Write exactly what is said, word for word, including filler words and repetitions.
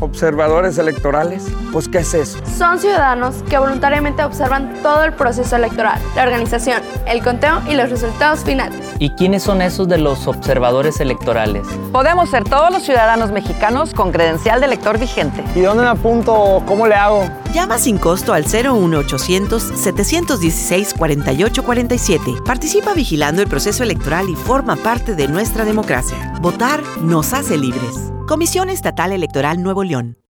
¿Observadores electorales? Pues, ¿qué es eso? Son ciudadanos que voluntariamente observan todo el proceso electoral, la organización, el conteo y los resultados finales. ¿Y quiénes son esos de los observadores electorales? Podemos ser todos los ciudadanos mexicanos con credencial de elector vigente. ¿Y dónde me apunto o cómo le hago? Llama sin costo al cero uno ochocientos, setecientos dieciséis, cuarenta y ocho cuarenta y siete. Participa vigilando el proceso electoral y forma parte de nuestra democracia. Votar nos hace libres. Comisión Estatal Electoral Nuevo León.